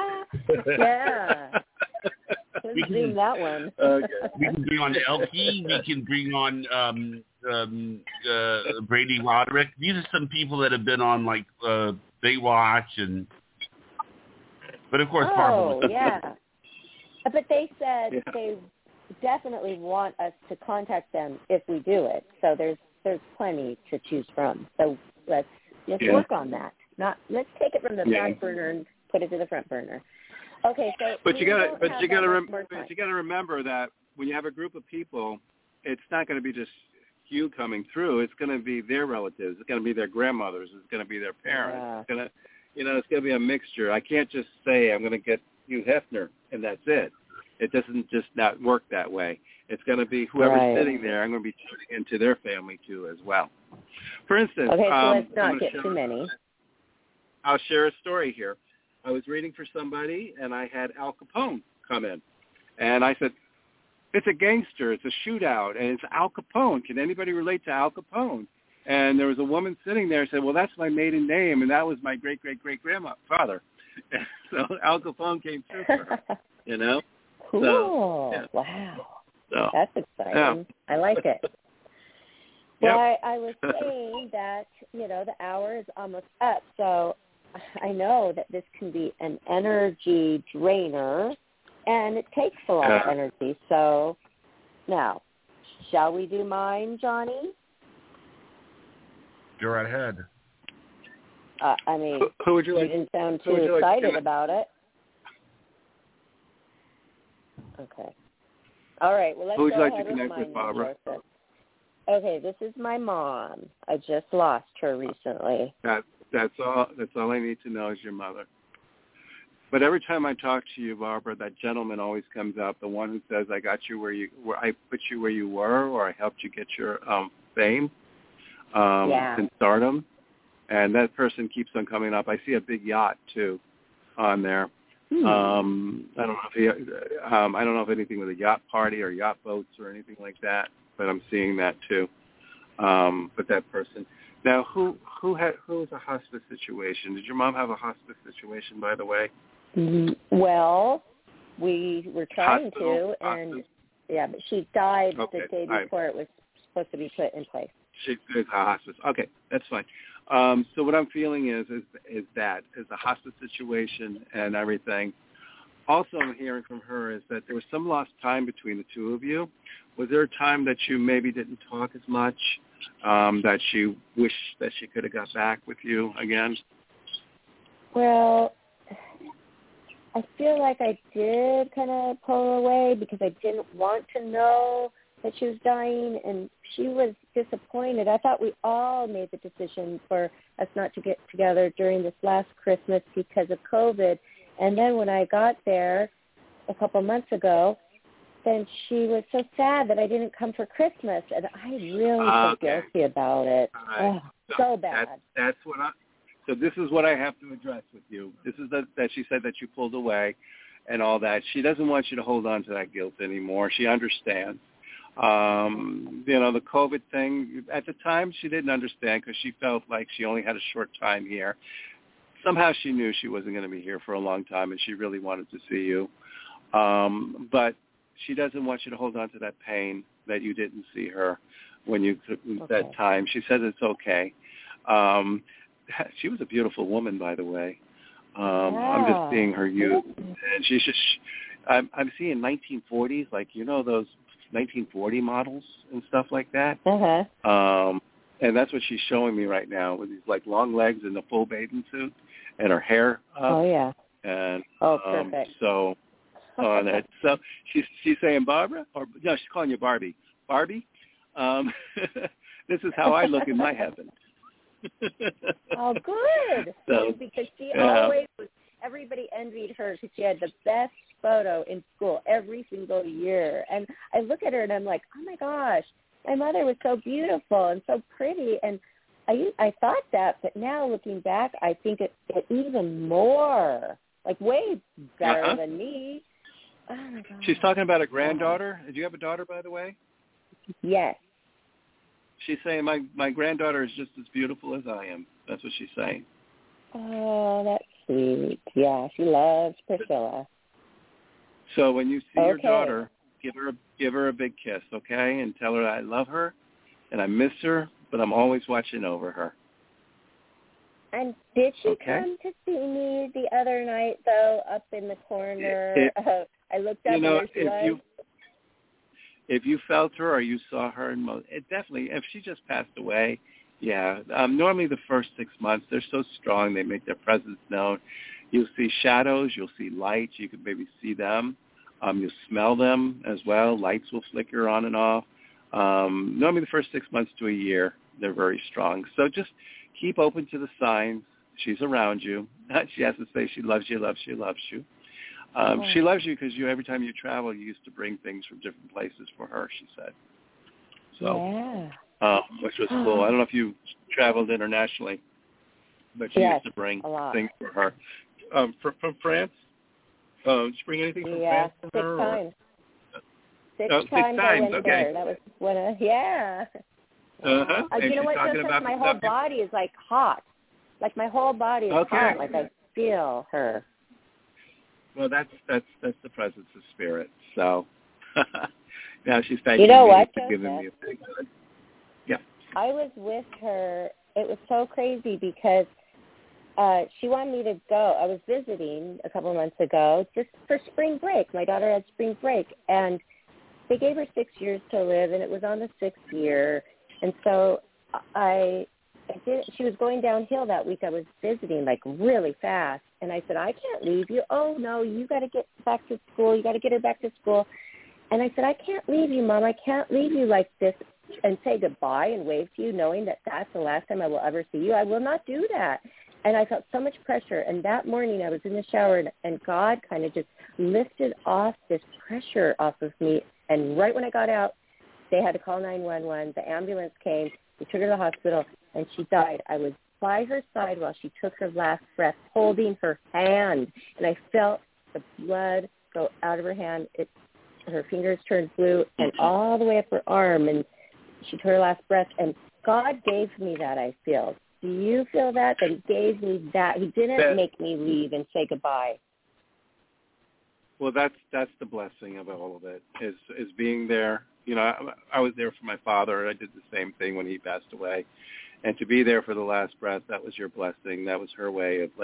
Yeah. We can zoom that one. We can bring on Elkie. We can bring on Brady Roderick. These are some people that have been on like Baywatch but of course Barbara. Yeah. But they said they definitely want us to contact them if we do it. So there's plenty to choose from. So let's work on that. Let's take it from the back burner and put it to the front burner. Okay, so but you gotta remember that when you have a group of people, it's not going to be just you coming through. It's going to be their relatives. It's going to be their grandmothers. It's going to be their parents. It's going to be a mixture. I can't just say I'm going to get Hugh Hefner and that's it. It doesn't just not work that way. It's going to be whoever's sitting there. I'm going to be tuning into their family too as well. For instance, okay, so let's not get too many. I'll share a story here. I was reading for somebody, and I had Al Capone come in. And I said, it's a gangster. It's a shootout, and it's Al Capone. Can anybody relate to Al Capone? And there was a woman sitting there and said, well, that's my maiden name, and that was my great-great-great-grandfather. So Al Capone came through for her, you know? Cool. So, wow. So, that's exciting. I like it. Well, I was saying that, the hour is almost up, so I know that this can be an energy drainer, and it takes a lot of energy. So now, shall we do mine, Johnny? Go right ahead. I mean, who would you like? You didn't sound too excited about it. Okay. All right, well, let's who would you go like ahead to connect with with, Barbara? Joseph. Okay, this is my mom. I just lost her recently. That's all I need to know is your mother. But every time I talk to you, Barbara, that gentleman always comes up, the one who says, I got you where I put you where you were, or I helped you get your fame. in stardom, and that person keeps on coming up. I see a big yacht too on there. I don't know if anything with a yacht party or yacht boats or anything like that, but I'm seeing that too. But that person. Now, who is a hospice situation? Did your mom have a hospice situation, by the way? Well, we were trying to, and but she died the day before it was supposed to be put in place. She's a hospice. Okay, that's fine. So what I'm feeling is the hospice situation and everything. Also, I'm hearing from her is that there was some lost time between the two of you. Was there a time that you maybe didn't talk as much, that you wish that she could have got back with you again? Well, I feel like I did kind of pull away because I didn't want to know that she was dying, and she was disappointed. I thought we all made the decision for us not to get together during this last Christmas because of COVID. And then when I got there a couple months ago, then she was so sad that I didn't come for Christmas, and I really felt guilty about it. Right. So bad. That's what So this is what I have to address with you. This is that she said that you pulled away and all that. She doesn't want you to hold on to that guilt anymore. She understands. The COVID thing, at the time she didn't understand because she felt like she only had a short time here. Somehow she knew she wasn't going to be here for a long time, and she really wanted to see you. But she doesn't want you to hold on to that pain that you didn't see her when you took that time. She says it's okay. She was a beautiful woman, by the way. I'm just seeing her youth, and she's just. I'm seeing 1940s, like those 1940 models and stuff like that. And that's what she's showing me right now with these like long legs and the full bathing suit and her hair up. Oh yeah. And perfect. So on that. So she's saying Barbara, or no, she's calling you Barbie. Barbie. This is how I look in my heaven. Oh, good. So, because she always was. Everybody envied her because she had the best photo in school every single year. And I look at her and I'm like, oh my gosh, my mother was so beautiful and so pretty. And I thought that, but now looking back, I think it even more, like way better than me. Oh my gosh. She's talking about a granddaughter. Do you have a daughter, by the way? Yes. She's saying my granddaughter is just as beautiful as I am. That's what she's saying. Oh, that's sweet. Yeah, she loves Priscilla. So when you see your daughter, give her a big kiss, okay? And tell her I love her and I miss her, but I'm always watching over her. And did she come to see me the other night, though, up in the corner? I looked up and there she was. If you felt her or you saw her, definitely, if she just passed away, yeah. Normally the first 6 months, they're so strong, they make their presence known. You'll see shadows, you'll see lights, you can maybe see them. You'll smell them as well. Lights will flicker on and off. Normally the first 6 months to a year, they're very strong. So just keep open to the signs. She's around you. She has to say she loves you, loves you, loves you. She loves you because every time you travel, you used to bring things from different places for her, she said. So, which was cool. I don't know if you traveled internationally, but she used to bring things for her. From France? Did you bring anything from France for her? Six times I went there. That was when you know what? Just my whole body is like hot. Like my whole body is hot. Like I feel her. Well, that's the presence of spirit. So now she's thanking me for giving me a big hug. Yeah. I was with her. It was so crazy because she wanted me to go. I was visiting a couple of months ago just for spring break. My daughter had spring break, and they gave her 6 years to live, and it was on the 6th year. And so she was going downhill that week. I was visiting like really fast. And I said, I can't leave you. Oh, no, you got to get back to school. You got to get her back to school. And I said, I can't leave you, Mom. I can't leave you like this and say goodbye and wave to you knowing that that's the last time I will ever see you. I will not do that. And I felt so much pressure. And that morning I was in the shower, and God kind of just lifted off this pressure off of me. And right when I got out, they had to call 911. The ambulance came. We took her to the hospital, and she died. I was by her side while she took her last breath, holding her hand, and I felt the blood go out of her hand. Her fingers turned blue, and all the way up her arm, and she took her last breath, and God gave me that, I feel. Do you feel that He gave me that? He didn't make me leave and say goodbye. Well, that's the blessing of all of it, is being there. You know, I was there for my father. I did the same thing when he passed away. And to be there for the last breath, that was your blessing. That was her way of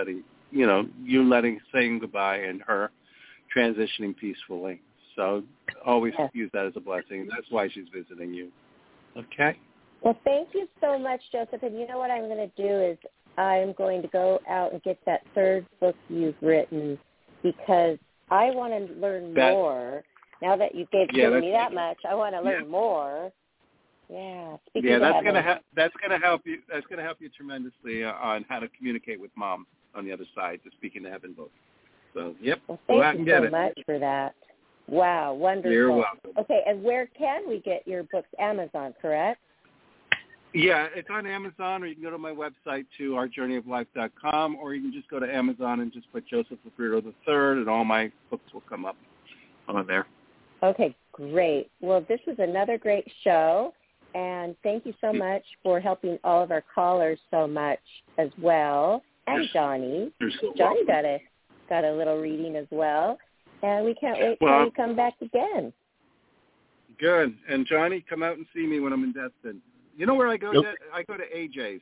saying goodbye and her transitioning peacefully. So always use that as a blessing. That's why she's visiting you. Okay? Well, thank you so much, Joseph. And you know what I'm going to do is I'm going to go out and get that third book you've written, because I want to learn more. Now that you've given me that much, I want to learn more. Yeah. That's going to help you. That's going to help you tremendously on how to communicate with Mom on the other side, the Speaking to Heaven book. So, Well, thank you so much for that. Wow, wonderful. You're welcome. Okay, and where can we get your books? Amazon, correct? Yeah, it's on Amazon, or you can go to my website, too, ourjourneyoflife.com, or you can just go to Amazon and just put Joseph Loffredo III, and all my books will come up on there. Okay, great. Well, this was another great show, and thank you so much for helping all of our callers so much as well, and Johnny. Johnny got a little reading as well, and we can't wait till you come back again. Good. And Johnny, come out and see me when I'm in Destin. You know where I go? I go to AJ's.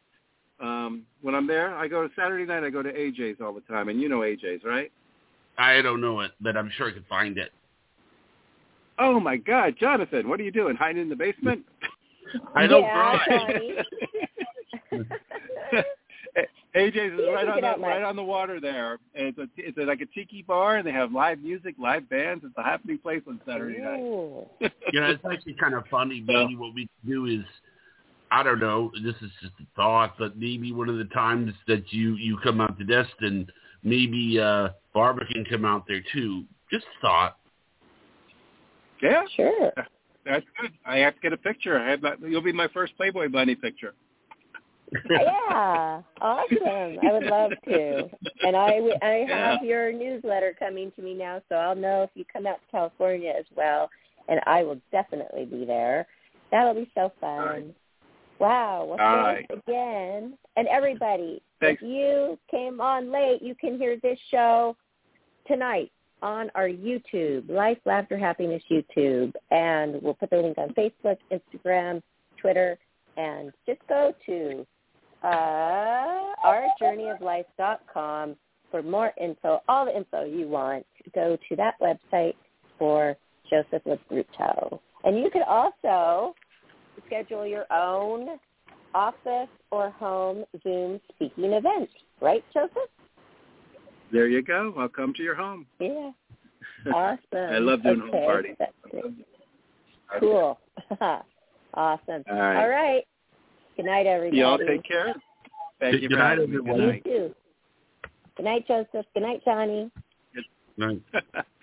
When I'm there, I go to Saturday night. I go to AJ's all the time, and you know AJ's, right? I don't know it, but I'm sure I could find it. Oh my God, Jonathan, what are you doing? Hiding in the basement? I don't cry. AJ's is right on the water there. And it's like a tiki bar, and they have live music, live bands. It's a happening place on Saturday night. It's actually kind of funny. Maybe what we can do is, I don't know, this is just a thought, but maybe one of the times that you come out to Destin, maybe Barbara can come out there too. Just a thought. Yeah, sure. That's good. I have to get a picture. You'll be my first Playboy Bunny picture. Yeah, awesome. I would love to. And I have your newsletter coming to me now, so I'll know if you come out to California as well, and I will definitely be there. That'll be so fun. Right. Wow. Well, thanks again. And everybody, if you came on late, you can hear this show tonight on our YouTube, Life, Laughter, Happiness YouTube. And we'll put the link on Facebook, Instagram, Twitter, and just go to ourjourneyoflife.com for more info, all the info you want. Go to that website for Joseph Loffredo. And you could also schedule your own office or home Zoom speaking event. Right, Joseph? There you go. I'll come to your home. Yeah. Awesome. I love doing home parties. Cool. Awesome. All right. Good night, everybody. Y'all take care. Thank you for having me. Good night. You too. Good night, Joseph. Good night, Johnny. Good night.